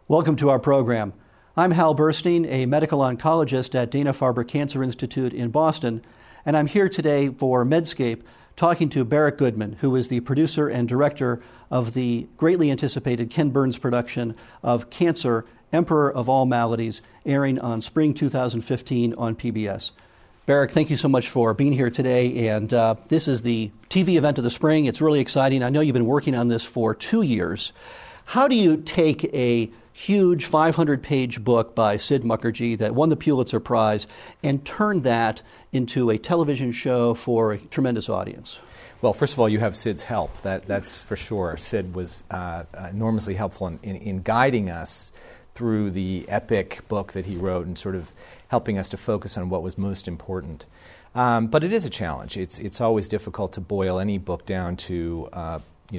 Welcome to our program. I'm Hal Burstein, a medical oncologist at Dana-Farber Cancer Institute in Boston, and I'm here today for Medscape talking to Barrick Goodman, who is the producer and director of the greatly anticipated Ken Burns production of Cancer, Emperor of All Maladies, airing on spring 2015 on PBS. Barrick, thank you so much for being here today, and this is the TV event of the spring. It's really exciting. I know you've been working on this for 2 years. How do you take a huge 500-page book by Sid Mukherjee that won the Pulitzer Prize and turn that into a television show for a tremendous audience? Well, first of all, you have Sid's help. That's for sure. Sid was enormously helpful in guiding us through the epic book that he wrote and sort of helping us to focus on what was most important. But it is a challenge. It's always difficult to boil any book down to a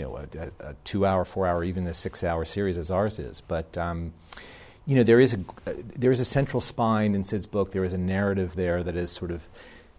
2-hour, 4-hour, even a 6-hour series as ours is. But there is a central spine in Sid's book. There is a narrative there that is sort of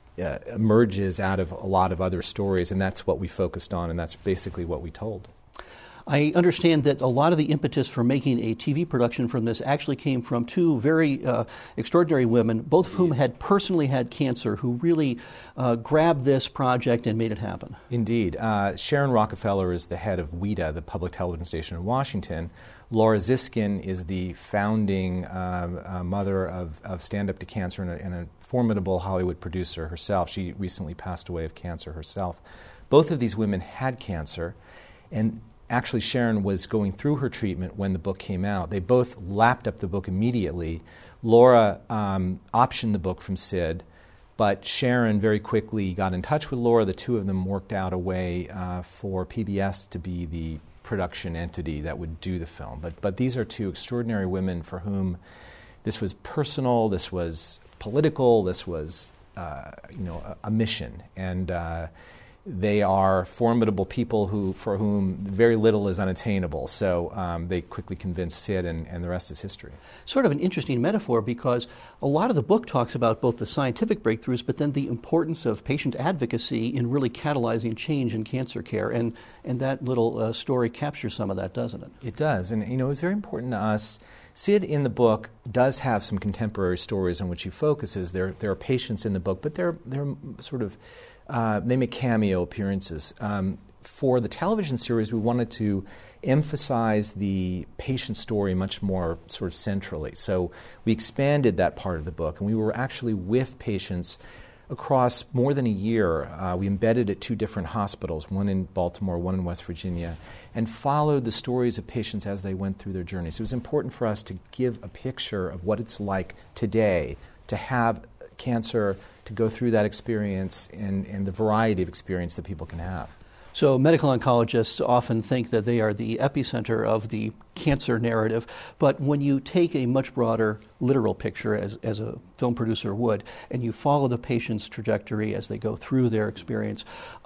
emerges out of a lot of other stories, and that's what we focused on, and that's basically what we told. I understand that a lot of the impetus for making a TV production from this actually came from two very extraordinary women, both of whom had personally had cancer, who really grabbed this project and made it happen. Indeed. Sharon Rockefeller is the head of WIDA, the public television station in Washington. Laura Ziskin is the founding mother of Stand Up to Cancer and a formidable Hollywood producer herself. She recently passed away of cancer herself. Both of these women had cancer, and actually, Sharon was going through her treatment when the book came out. They both lapped up the book immediately. Laura optioned the book from Sid, but Sharon very quickly got in touch with Laura. The two of them worked out a way for PBS to be the production entity that would do the film. But these are two extraordinary women for whom this was personal, this was political, this was a mission. And they are formidable people for whom very little is unattainable. So they quickly convinced Sid, and the rest is history. Sort of an interesting metaphor, because a lot of the book talks about both the scientific breakthroughs, but then the importance of patient advocacy in really catalyzing change in cancer care. And that little story captures some of that, doesn't it? It does. And, it's very important to us. Sid, in the book, does have some contemporary stories on which he focuses. There are patients in the book, but they're sort of they make cameo appearances. For the television series, we wanted to emphasize the patient story much more sort of centrally. So we expanded that part of the book, and we were actually with patients across more than a year. We embedded at 2 different hospitals, one in Baltimore, one in West Virginia, and followed the stories of patients as they went through their journeys. It was important for us to give a picture of what it's like today to have cancer, to go through that experience and the variety of experience that people can have. So medical oncologists often think that they are the epicenter of the cancer narrative, but when you take a much broader literal picture, as a film producer would, and you follow the patient's trajectory as they go through their experience,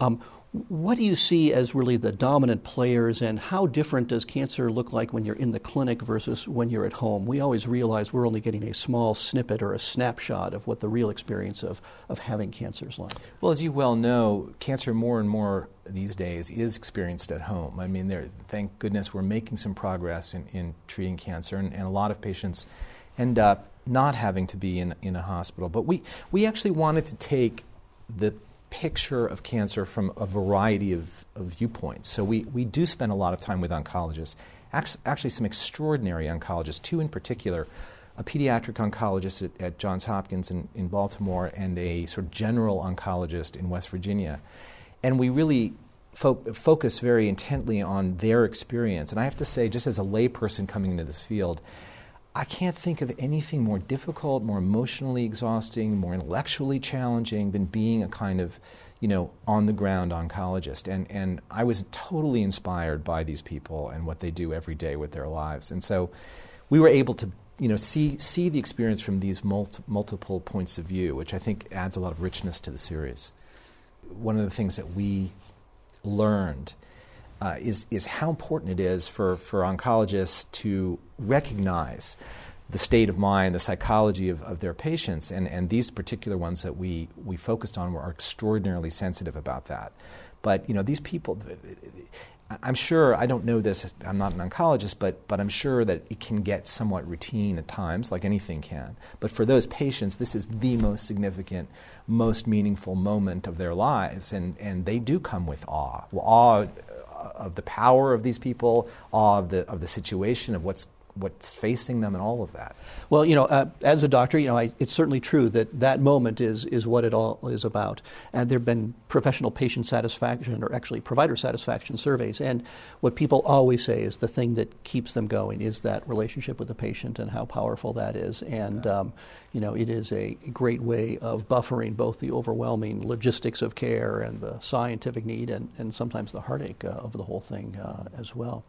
what do you see as really the dominant players, and how different does cancer look like when you're in the clinic versus when you're at home? We always realize we're only getting a small snippet or a snapshot of what the real experience of having cancer is like. Well, as you well know, cancer more and more these days is experienced at home. I mean, thank goodness we're making some progress in treating cancer, and a lot of patients end up not having to be in a hospital. But we actually wanted to take the picture of cancer from a variety of viewpoints. So we do spend a lot of time with oncologists, actually some extraordinary oncologists, 2 in particular, a pediatric oncologist at Johns Hopkins in Baltimore and a sort of general oncologist in West Virginia. And we really focus very intently on their experience. And I have to say, just as a layperson coming into this field, I can't think of anything more difficult, more emotionally exhausting, more intellectually challenging than being a kind of, on-the-ground oncologist. And I was totally inspired by these people and what they do every day with their lives. And so we were able to, see the experience from these multiple points of view, which I think adds a lot of richness to the series. One of the things that we learned is how important it is for oncologists to recognize the state of mind, the psychology of their patients, and these particular ones that we focused on are extraordinarily sensitive about that. But these people, I'm sure, I don't know this, I'm not an oncologist, but I'm sure that it can get somewhat routine at times, like anything can. But for those patients, this is the most significant, most meaningful moment of their lives, and they do come with awe. Awe of the power of these people, awe of the situation, of what's facing them, and all of that. Well, as a doctor, it's certainly true that moment is what it all is about. And there have been professional patient satisfaction, or actually provider satisfaction surveys. And what people always say is the thing that keeps them going is that relationship with the patient and how powerful that is. And, it is a great way of buffering both the overwhelming logistics of care and the scientific need and sometimes the heartache of the whole thing as well.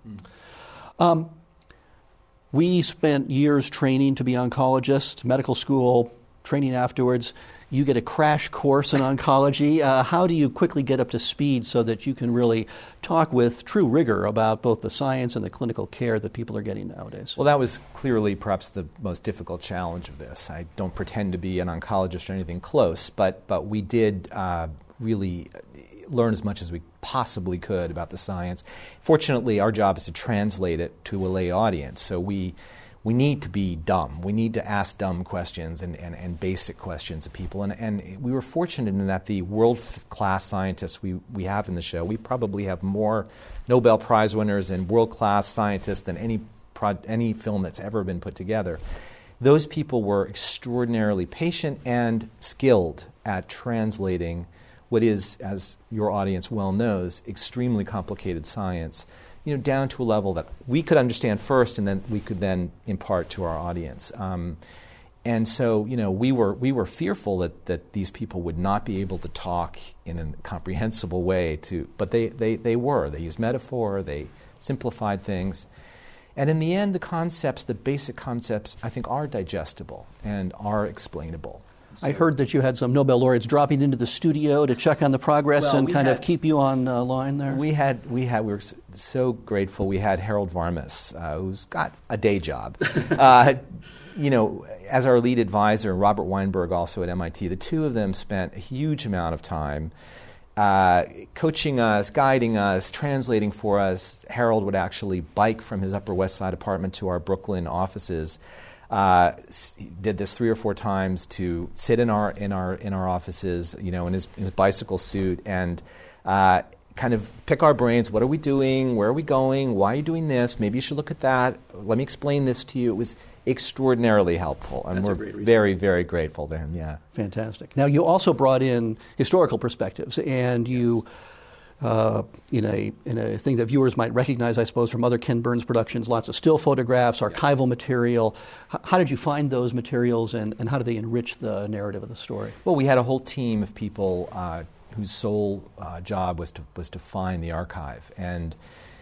We spent years training to be oncologists, medical school, training afterwards. You get a crash course in oncology. How do you quickly get up to speed so that you can really talk with true rigor about both the science and the clinical care that people are getting nowadays? Well, that was clearly perhaps the most difficult challenge of this. I don't pretend to be an oncologist or anything close, but we did really learn as much as we possibly could about the science. Fortunately, our job is to translate it to a lay audience, so we need to be dumb. We need to ask dumb questions and basic questions of people. And we were fortunate in that the world-class scientists we have in the show, we probably have more Nobel Prize winners and world-class scientists than any film that's ever been put together. Those people were extraordinarily patient and skilled at translating what is, as your audience well knows, extremely complicated science, down to a level that we could understand first, and then we could then impart to our audience. And so, we were fearful that these people would not be able to talk in a comprehensible way. But they were. They used metaphor. They simplified things. And in the end, the basic concepts, I think, are digestible and are explainable. So, I heard that you had some Nobel laureates dropping into the studio to check on the progress and of keep you on line there. We were so grateful. We had Harold Varmus, who's got a day job, as our lead advisor, Robert Weinberg, also at MIT. The two of them spent a huge amount of time coaching us, guiding us, translating for us. Harold would actually bike from his Upper West Side apartment to our Brooklyn offices. Did this 3 or 4 times to sit in our offices, in his bicycle suit, and kind of pick our brains. What are we doing? Where are we going? Why are you doing this? Maybe you should look at that. Let me explain this to you. It was extraordinarily helpful, and we're very, very grateful to him. Yeah, fantastic. Now, you also brought in historical perspectives, and you. In a thing that viewers might recognize, I suppose, from other Ken Burns productions, lots of still photographs, archival material. How did you find those materials, and how do they enrich the narrative of the story? Well, we had a whole team of people whose sole job was to find the archive, and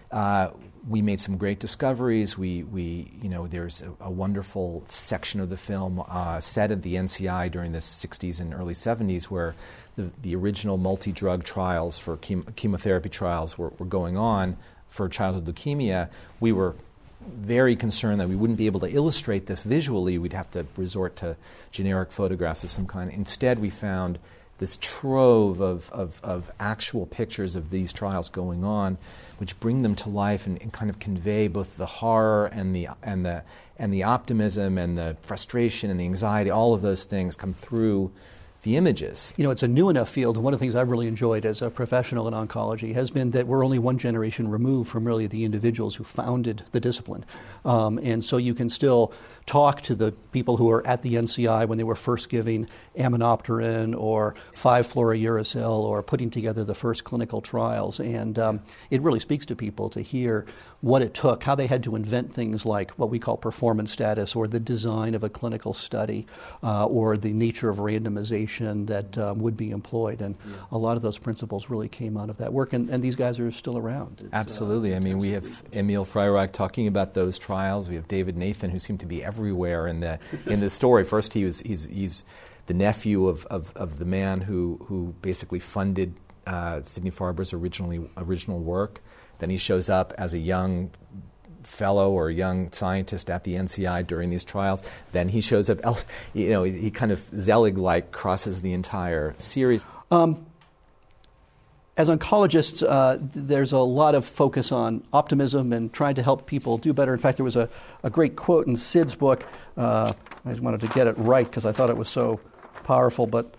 we made some great discoveries. There's a wonderful section of the film set at the NCI during the 60s and early 70s where the original multi-drug trials for chemotherapy trials were going on for childhood leukemia. We were very concerned that we wouldn't be able to illustrate this visually. We'd have to resort to generic photographs of some kind. Instead, we found this trove of actual pictures of these trials going on, which bring them to life and kind of convey both the horror and the optimism and the frustration and the anxiety. All of those things come through the images. It's a new enough field, and one of the things I've really enjoyed as a professional in oncology has been that we're only one generation removed from really the individuals who founded the discipline. And so you can still talk to the people who were at the NCI when they were first giving aminopterin or 5-fluorouracil or putting together the first clinical trials. And it really speaks to people to hear what it took, how they had to invent things like what we call performance status or the design of a clinical study or the nature of randomization that would be employed. And a lot of those principles really came out of that work, and these guys are still around. Absolutely. I mean, we have Emil Freireich talking about those trials. We have David Nathan, who seemed to be everywhere in the story. First, he's the nephew of the man who basically funded Sidney Farber's original work. Then he shows up as a young fellow or a young scientist at the NCI during these trials. Then he shows up, he kind of Zelig-like crosses the entire series. as oncologists, there's a lot of focus on optimism and trying to help people do better. In fact, there was a great quote in Sid's book. I just wanted to get it right because I thought it was so powerful, but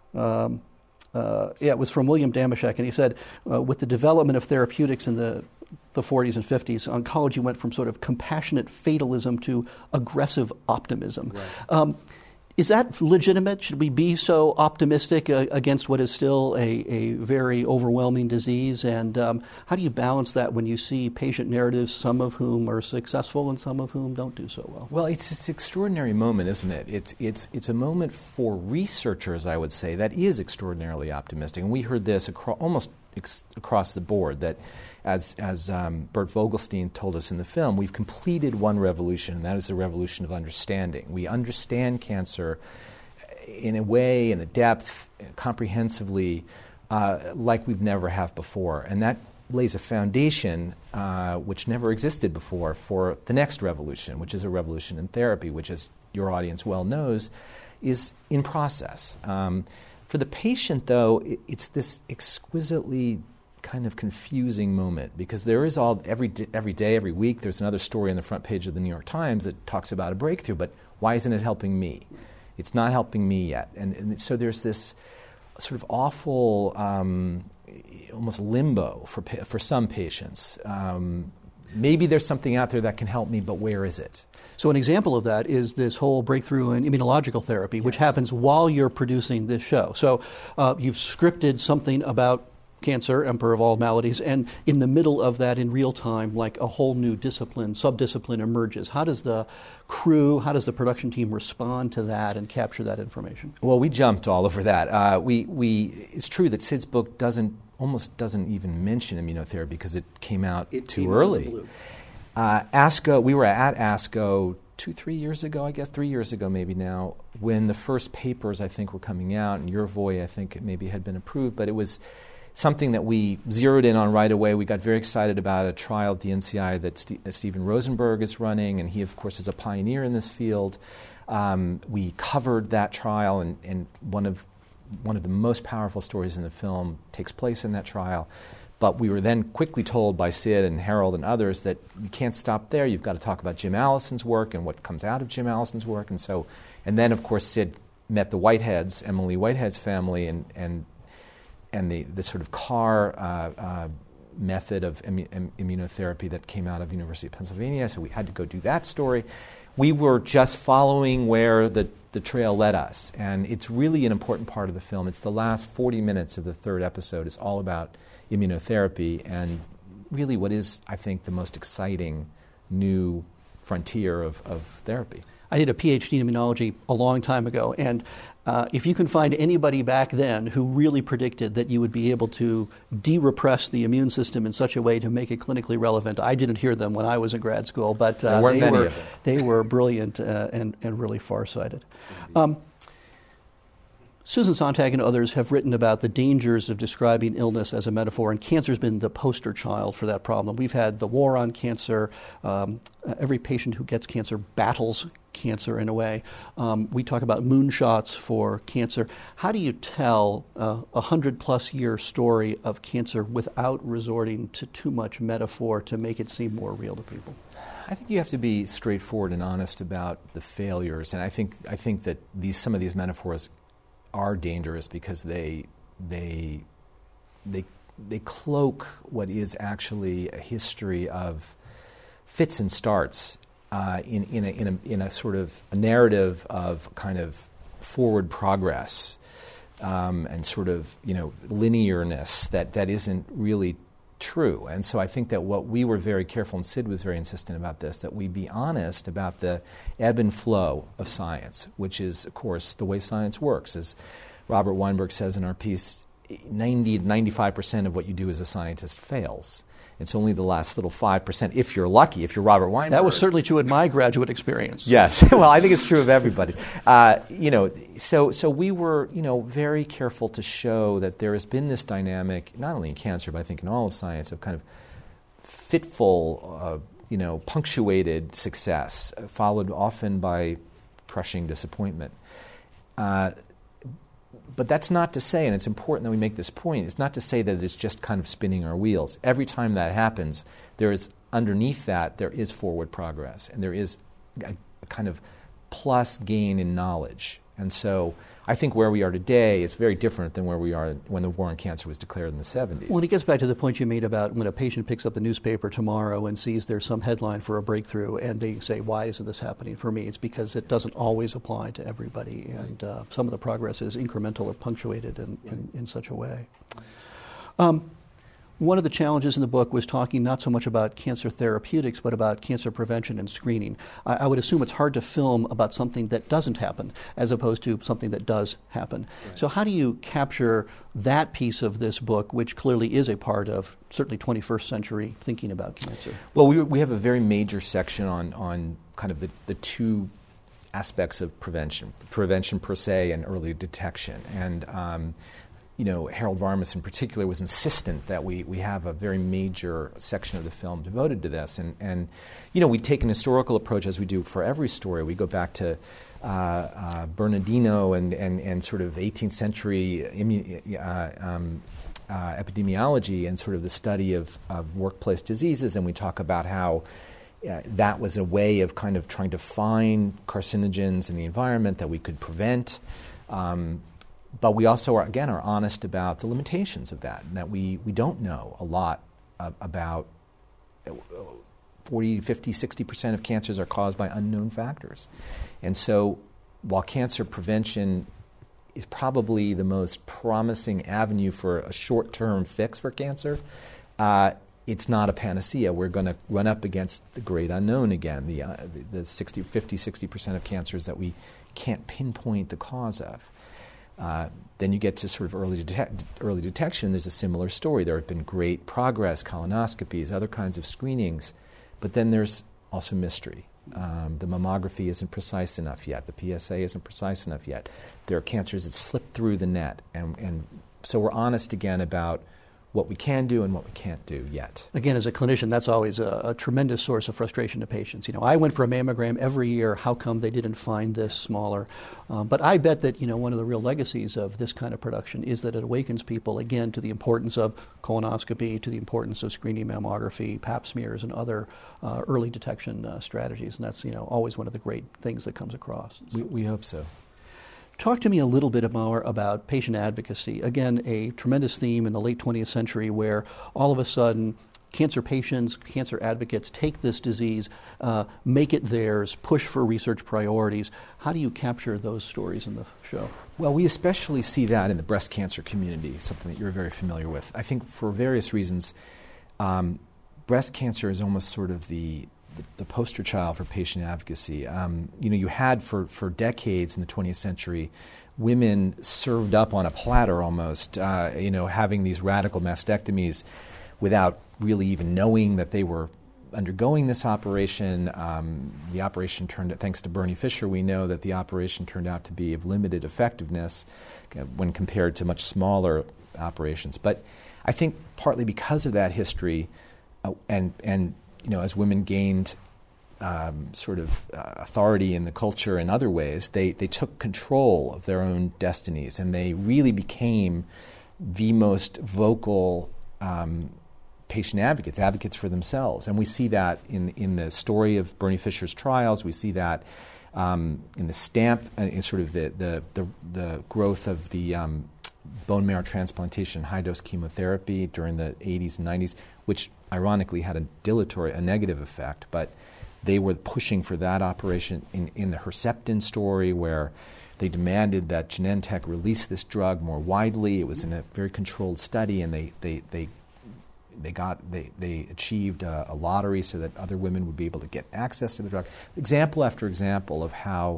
it was from William Damashek, and he said, with the development of therapeutics in the 40s and 50s, oncology went from sort of compassionate fatalism to aggressive optimism. Right. Is that legitimate? Should we be so optimistic against what is still a very overwhelming disease? And how do you balance that when you see patient narratives, some of whom are successful and some of whom don't do so well? Well, it's this extraordinary moment, isn't it? It's a moment for researchers, I would say, that is extraordinarily optimistic. And we heard this almost across the board, that as Bert Vogelstein told us in the film, we've completed one revolution, and that is the revolution of understanding. We understand cancer in a way, in a depth, comprehensively, like we've never have before. And that lays a foundation which never existed before for the next revolution, which is a revolution in therapy, which, as your audience well knows, is in process. For the patient, though, it's this exquisitely kind of confusing moment, because there is every day, every week, there's another story on the front page of the New York Times that talks about a breakthrough, but why isn't it helping me? It's not helping me yet. And so there's this sort of awful, almost limbo for some patients. Maybe there's something out there that can help me, but where is it? So an example of that is this whole breakthrough in immunological therapy, which happens while you're producing this show. So you've scripted something about cancer, emperor of all maladies, and in the middle of that, in real time, like a whole new subdiscipline emerges. How does the crew, how does the production team respond to that and capture that information? Well, we jumped all over that. It's true that Sid's book almost doesn't even mention immunotherapy because it came out too early. ASCO, we were at ASCO 3 years ago, I guess, 3 years ago maybe now, when the first papers, I think, were coming out, and Yervoy, I think, maybe had been approved, but it was something that we zeroed in on right away. We got very excited about a trial at the NCI that Steven Rosenberg is running, and he, of course, is a pioneer in this field. We covered that trial, and one of the most powerful stories in the film takes place in that trial. But we were then quickly told by Sid and Harold and others that you can't stop there. You've got to talk about Jim Allison's work and what comes out of Jim Allison's work. And then, of course, Sid met the Whiteheads, Emily Whitehead's family, and the sort of CAR method of immunotherapy that came out of the University of Pennsylvania, so we had to go do that story. We were just following where the trail led us, and it's really an important part of the film. It's the last 40 minutes of the third episode is all about immunotherapy, and really what is, I think, the most exciting new frontier of therapy. I did a PhD in immunology a long time ago, and if you can find anybody back then who really predicted that you would be able to de-repress the immune system in such a way to make it clinically relevant, I didn't hear them when I was in grad school, but they were brilliant and really far-sighted. Susan Sontag and others have written about the dangers of describing illness as a metaphor, and cancer's been the poster child for that problem. We've had the war on cancer. Every patient who gets cancer battles cancer in a way. We talk about moonshots for cancer. How do you tell a 100-plus year story of cancer without resorting to too much metaphor to make it seem more real to people? I think you have to be straightforward and honest about the failures, and I think that some of these metaphors are dangerous because they cloak what is actually a history of fits and starts in a sort of a narrative of kind of forward progress and sort of linearness that isn't really true. And so I think that what we were very careful, and Sid was very insistent about this, that we be honest about the ebb and flow of science, which is, of course, the way science works. As Robert Weinberg says in our piece, 90 to 95% of what you do as a scientist fails. It's only the last little 5%, if you're lucky, if you're Robert Weinberg. That was certainly true in my graduate experience. Yes. Well, I think it's true of everybody. So we were, very careful to show that there has been this dynamic, not only in cancer, but I think in all of science, of kind of fitful, punctuated success, followed often by crushing disappointment. But that's not to say, and it's important that we make this point, it's not to say that it's just kind of spinning our wheels. Every time that happens, there is underneath that, there is forward progress, and there is a kind of plus gain in knowledge. And so I think where we are today is very different than where we are when the war on cancer was declared in the 70s. Well, it gets back to the point you made about when a patient picks up the newspaper tomorrow and sees there's some headline for a breakthrough and they say, why isn't this happening for me? It's because it doesn't always apply to everybody, and some of the progress is incremental or punctuated in such a way. One of the challenges in the book was talking not so much about cancer therapeutics, but about cancer prevention and screening. I would assume it's hard to film about something that doesn't happen as opposed to something that does happen. Right. So how do you capture that piece of this book, which clearly is a part of certainly 21st century thinking about cancer? Well, we have a very major section on kind of the two aspects of prevention per se and early detection. And Harold Varmus in particular was insistent that we have a very major section of the film devoted to this. And we take an historical approach, as we do for every story. We go back to Bernardino and sort of 18th century epidemiology and sort of the study of workplace diseases, and we talk about how that was a way of kind of trying to find carcinogens in the environment that we could prevent. But we also, are honest about the limitations of that, and that we don't know a lot about 40, 50, 60% of cancers are caused by unknown factors. And so while cancer prevention is probably the most promising avenue for a short-term fix for cancer, it's not a panacea. We're going to run up against the great unknown again, the 50-60% of cancers that we can't pinpoint the cause of. Then you get to sort of early detection. There's a similar story. There have been great progress, colonoscopies, other kinds of screenings, but then there's also mystery. The mammography isn't precise enough yet. The PSA isn't precise enough yet. There are cancers that slip through the net, and so we're honest again about what we can do and what we can't do yet. Again, as a clinician, that's always a tremendous source of frustration to patients. I went for a mammogram every year. How come they didn't find this smaller? But I bet that, one of the real legacies of this kind of production is that it awakens people, again, to the importance of colonoscopy, to the importance of screening mammography, pap smears, and other early detection strategies. And that's, always one of the great things that comes across. We hope so. Talk to me a little bit more about patient advocacy. Again, a tremendous theme in the late 20th century where all of a sudden cancer patients, cancer advocates take this disease, make it theirs, push for research priorities. How do you capture those stories in the show? Well, we especially see that in the breast cancer community, something that you're very familiar with. I think for various reasons, breast cancer is almost sort of the poster child for patient advocacy. You had for decades in the 20th century women served up on a platter almost, having these radical mastectomies without really even knowing that they were undergoing this operation. The operation thanks to Bernie Fisher, we know that the operation turned out to be of limited effectiveness when compared to much smaller operations. But I think partly because of that history and as women gained authority in the culture in other ways, they took control of their own destinies, and they really became the most vocal patient advocates for themselves. And we see that in the story of Bernie Fisher's trials. We see that in the stamp, in sort of the growth of the bone marrow transplantation, high-dose chemotherapy during the 80s and 90s, which ironically had a negative effect, but they were pushing for that operation in the Herceptin story, where they demanded that Genentech release this drug more widely. It was in a very controlled study, and they achieved a lottery so that other women would be able to get access to the drug. Example after example of how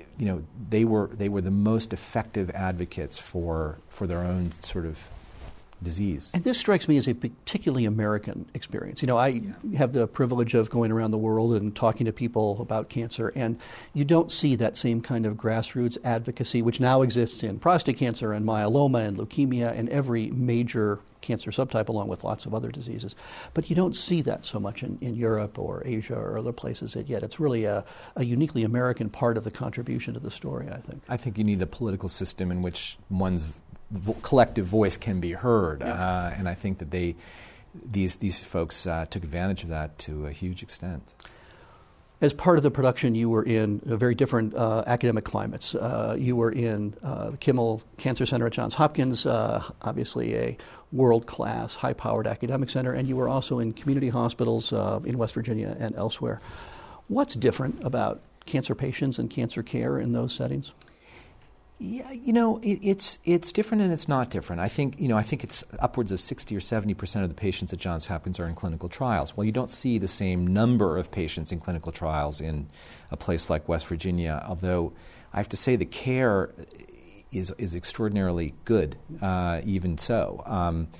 they were the most effective advocates for their own sort of disease. And this strikes me as a particularly American experience. I have the privilege of going around the world and talking to people about cancer, and you don't see that same kind of grassroots advocacy, which now exists in prostate cancer and myeloma and leukemia and every major cancer subtype, along with lots of other diseases. But you don't see that so much in Europe or Asia or other places yet. It's really a uniquely American part of the contribution to the story, I think. I think you need a political system in which one's collective voice can be heard, and I think that these folks took advantage of that to a huge extent. As part of the production, you were in very different academic climates. You were in the Kimmel Cancer Center at Johns Hopkins, obviously a world-class, high-powered academic center, and you were also in community hospitals in West Virginia and elsewhere. What's different about cancer patients and cancer care in those settings? Yeah, it's different and it's not different. I think it's upwards of 60 or 70% of the patients at Johns Hopkins are in clinical trials. Well, you don't see the same number of patients in clinical trials in a place like West Virginia, although I have to say the care is extraordinarily good, even so.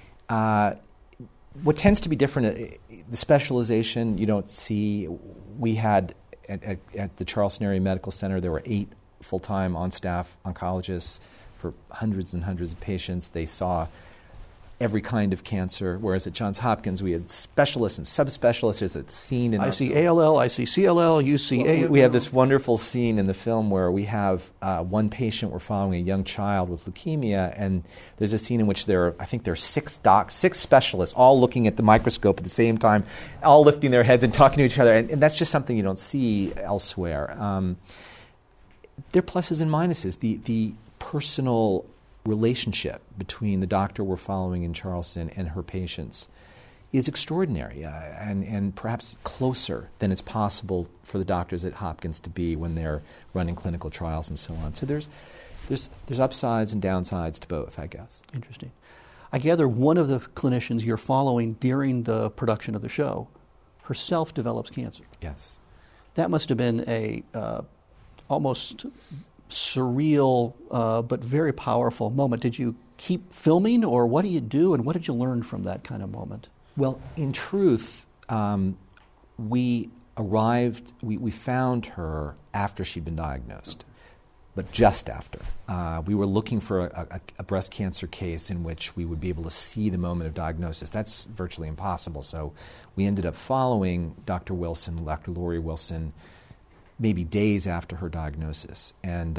What tends to be different, the specialization you don't see. We had at the Charleston Area Medical Center, there were 8 full-time on-staff oncologists for hundreds and hundreds of patients. They saw every kind of cancer, whereas at Johns Hopkins we had specialists and subspecialists. There's a scene in I see ALL, I see CLL, you see ALL. We have this wonderful scene in the film where we have one patient, we're following a young child with leukemia, and there's a scene in which there are 6 specialists all looking at the microscope at the same time, all lifting their heads and talking to each other, and that's just something you don't see elsewhere. There are pluses and minuses. The personal relationship between the doctor we're following in Charleston and her patients is extraordinary and perhaps closer than it's possible for the doctors at Hopkins to be when they're running clinical trials and so on. So there's upsides and downsides to both, I guess. Interesting. I gather one of the clinicians you're following during the production of the show herself develops cancer. Yes. That must have been a almost surreal but very powerful moment. Did you keep filming, or what do you do, and what did you learn from that kind of moment? Well, in truth, we found her after she'd been diagnosed, but just after. We were looking for a breast cancer case in which we would be able to see the moment of diagnosis. That's virtually impossible, so we ended up following Dr. Wilson, Dr. Lori Wilson, maybe days after her diagnosis. And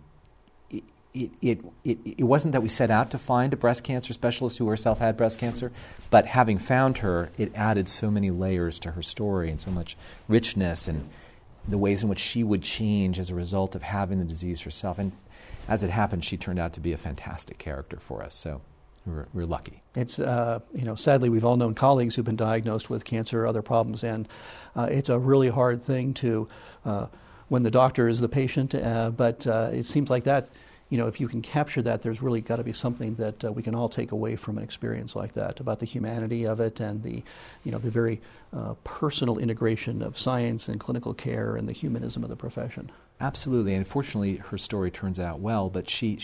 it wasn't that we set out to find a breast cancer specialist who herself had breast cancer, but having found her, it added so many layers to her story and so much richness and the ways in which she would change as a result of having the disease herself. And as it happened, she turned out to be a fantastic character for us. So we're lucky. It's sadly we've all known colleagues who've been diagnosed with cancer or other problems, and it's a really hard thing to when the doctor is the patient. But it seems like that, if you can capture that, there's really got to be something that we can all take away from an experience like that about the humanity of it and the very personal integration of science and clinical care and the humanism of the profession. Absolutely, and fortunately, her story turns out well. But she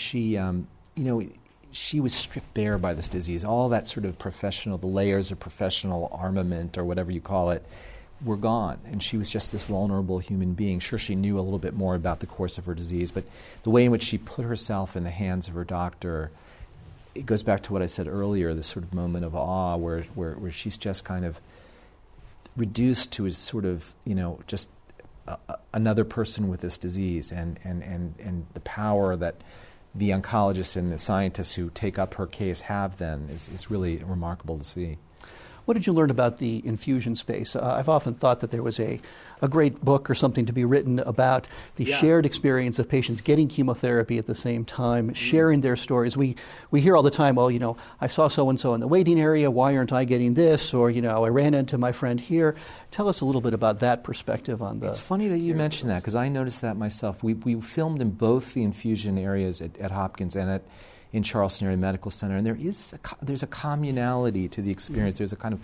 was stripped bare by this disease. All that sort of the layers of professional armament or whatever you call it, were gone. And she was just this vulnerable human being. Sure, she knew a little bit more about the course of her disease, but the way in which she put herself in the hands of her doctor, it goes back to what I said earlier, this sort of moment of awe where she's just kind of reduced to sort of, just another person with this disease and the power that the oncologists and the scientists who take up her case have then is really remarkable to see. What did you learn about the infusion space? I've often thought that there was a great book or something to be written about the shared experience of patients getting chemotherapy at the same time, sharing their stories. We hear all the time, well, I saw so-and-so in the waiting area, why aren't I getting this? Or, I ran into my friend here. Tell us a little bit about that perspective on the... It's funny that you mention that, because I noticed that myself. We filmed in both the infusion areas at Hopkins and in Charleston Area Medical Center, and there's a communality to the experience. There's a kind of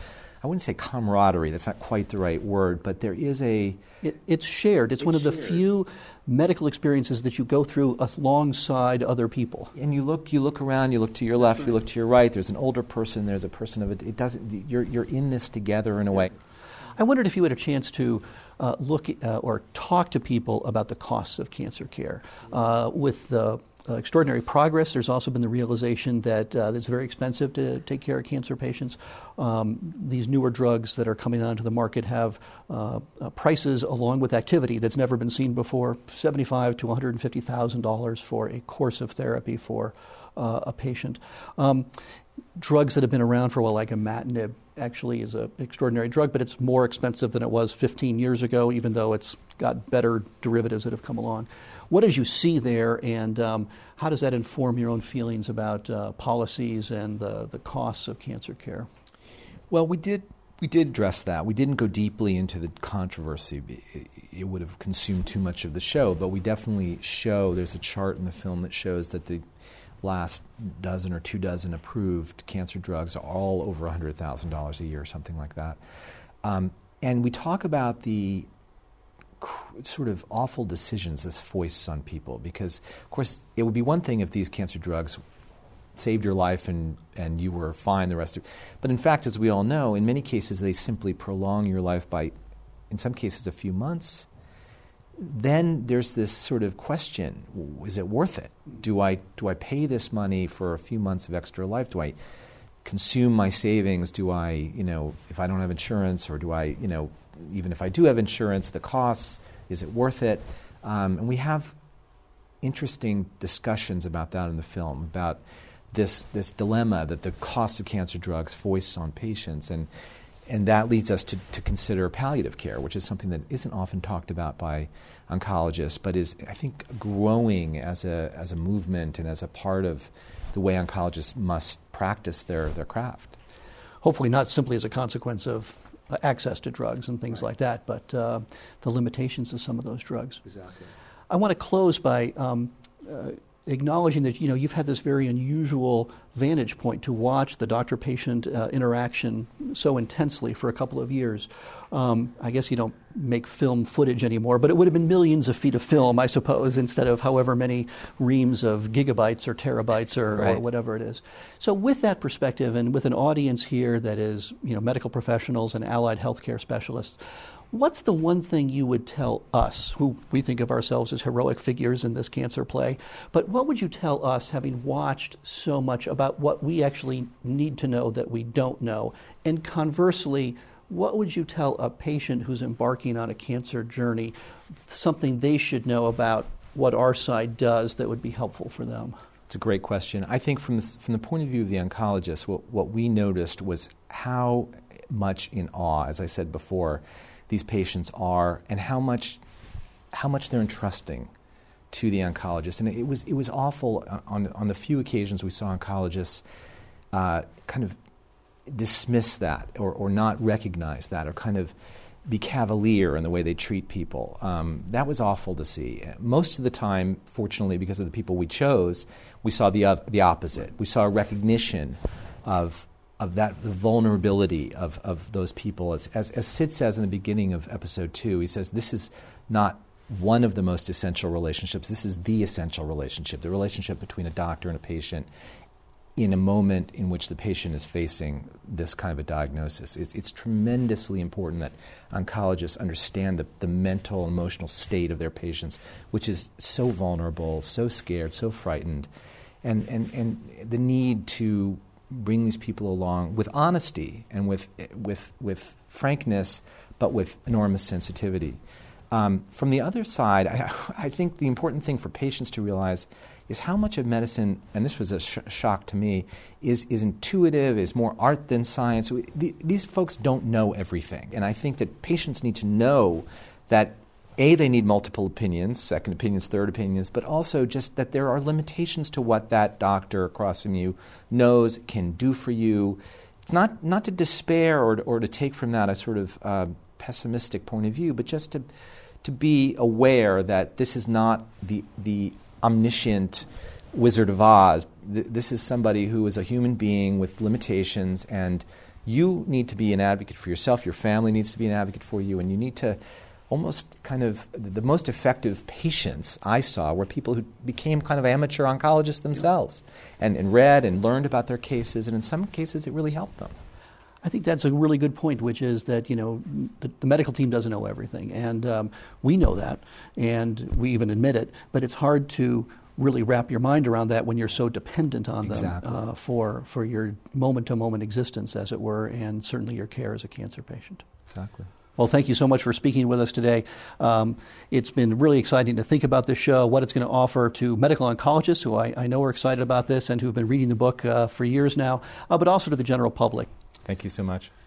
I wouldn't say camaraderie, that's not quite the right word, but there is it's shared. It's one of the few medical experiences that you go through alongside other people. And you look around, you look to your left, you look to your right, there's an older person, there's a person of it doesn't, you're in this together in a way. I wondered if you had a chance to look or talk to people about the costs of cancer care. With the extraordinary progress, there's also been the realization that it's very expensive to take care of cancer patients. These newer drugs that are coming onto the market have prices along with activity that's never been seen before, $75,000 to $150,000 for a course of therapy for a patient. Drugs that have been around for a while, like imatinib, actually is an extraordinary drug, but it's more expensive than it was 15 years ago, even though it's got better derivatives that have come along. What did you see there, and how does that inform your own feelings about policies and the costs of cancer care? Well, we did address that. We didn't go deeply into the controversy. It would have consumed too much of the show, but we definitely show, there's a chart in the film that shows that the last dozen or 2 dozen approved cancer drugs are all over $100,000 a year or something like that. And we talk about the sort of awful decisions this foists on people, because, of course, it would be one thing if these cancer drugs saved your life and you were fine the rest of it. But in fact, as we all know, in many cases they simply prolong your life by, in some cases, a few months. Then there's this sort of question, is it worth it? Do I pay this money for a few months of extra life? Do I consume my savings? Do I, if I don't have insurance, or do I, even if I do have insurance, the costs, is it worth it? And we have interesting discussions about that in the film, about this dilemma that the cost of cancer drugs foists on patients. And that leads us to consider palliative care, which is something that isn't often talked about by oncologists, but is, I think, growing as a movement and as a part of the way oncologists must practice their craft. Hopefully not simply as a consequence of access to drugs and things like that, but the limitations of some of those drugs. Exactly. I want to close by acknowledging that you've had this very unusual vantage point to watch the doctor-patient interaction so intensely for a couple of years. I guess you don't make film footage anymore, but it would have been millions of feet of film, I suppose, instead of however many reams of gigabytes or terabytes or whatever it is. So with that perspective, and with an audience here that is medical professionals and allied healthcare specialists, what's the one thing you would tell us, who we think of ourselves as heroic figures in this cancer play, but what would you tell us, having watched so much, about what we actually need to know that we don't know? And conversely, what would you tell a patient who's embarking on a cancer journey, something they should know about what our side does that would be helpful for them? It's a great question. I think from the point of view of the oncologist, what we noticed was how much in awe, as I said before, these patients are, and how much they're entrusting to the oncologist. And it was awful on the few occasions we saw oncologists kind of dismiss that or not recognize that, or kind of be cavalier in the way they treat people. That was awful to see. Most of the time, fortunately, because of the people we chose, we saw the opposite. We saw a recognition of that, the vulnerability of those people. As Sid says in the beginning of episode 2, he says, this is not one of the most essential relationships. This is the essential relationship, the relationship between a doctor and a patient in a moment in which the patient is facing this kind of a diagnosis. It's tremendously important that oncologists understand the mental and emotional state of their patients, which is so vulnerable, so scared, so frightened, and the need to bring these people along with honesty and with frankness, but with enormous sensitivity. From the other side, I think the important thing for patients to realize is how much of medicine, and this was a shock to me, is intuitive, is more art than science. These folks don't know everything. And I think that patients need to know that, A, they need multiple opinions, second opinions, third opinions, but also just that there are limitations to what that doctor across from you knows, can do for you. It's not to despair or to take from that a sort of pessimistic point of view, but just to be aware that this is not the omniscient Wizard of Oz. This is somebody who is a human being with limitations, and you need to be an advocate for yourself, your family needs to be an advocate for you, and you need to almost kind of, the most effective patients I saw were people who became kind of amateur oncologists themselves and read and learned about their cases, and in some cases it really helped them. I think that's a really good point, which is that, the medical team doesn't know everything. And we know that, and we even admit it, but it's hard to really wrap your mind around that when you're so dependent on them for your moment-to-moment existence, as it were, and certainly your care as a cancer patient. Exactly. Well, thank you so much for speaking with us today. It's been really exciting to think about this show, what it's going to offer to medical oncologists, who I know are excited about this and who've been reading the book for years now, but also to the general public. Thank you so much.